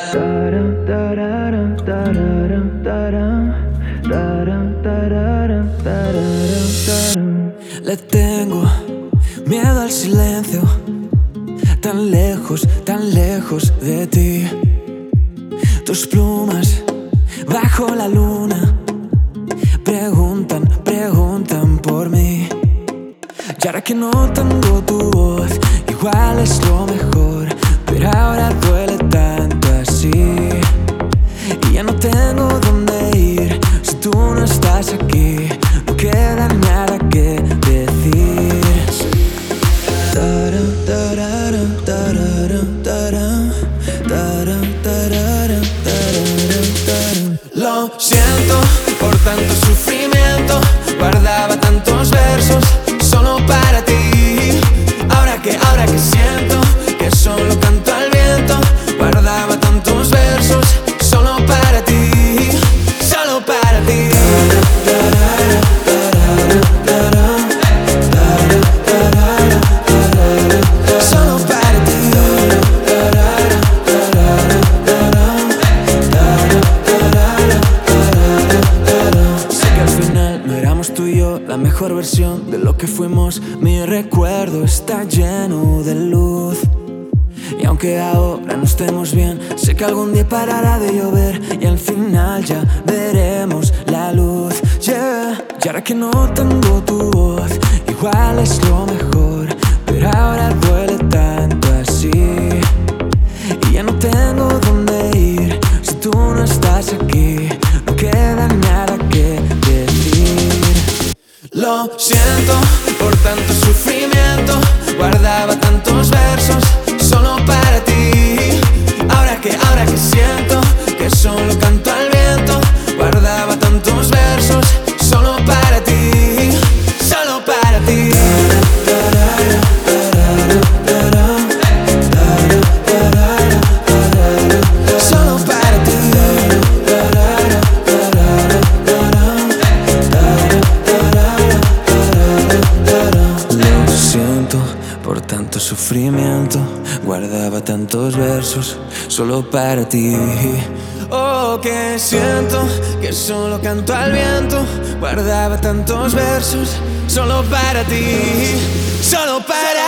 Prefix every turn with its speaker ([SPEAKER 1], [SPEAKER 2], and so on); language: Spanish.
[SPEAKER 1] Le tengo miedo al silencio, tan lejos de ti. Tus plumas bajo la luna preguntan por mí. Y ahora que no tengo tu voz, igual es lo mejor, pero ahora duele tanto así. Y ya no tengo dónde ir si tú no estás aquí. No queda nada que decir. Lo siento por tanto sufrimiento, guardaba tantos versos solo para ti. Ahora que siento que solo canto al viento, guardaba tantos versos solo para ti, solo para ti. Solo para ti. Sé que al final no éramos tú y yo la mejor versión de lo que fuimos. Mi recuerdo está lleno de luz. Y aunque ahora no estemos bien, sé que algún día parará de llover y al final ya veremos la luz, yeah. Y ahora que no tengo tu voz, igual es lo mejor, pero ahora duele tanto así. Y ya no tengo dónde ir si tú no estás aquí. No queda nada que decir. Lo siento por tanto sufrimiento, guardaba tantos versos solo para ti. Ahora que siento que solo canto al viento, guardaba tantos versos solo para ti, solo para ti. Solo para ti. Lo siento por tanto sufrimiento, guardaba tantos versos solo para ti. Oh, que siento que solo canto al viento, guardaba tantos versos solo para ti, solo para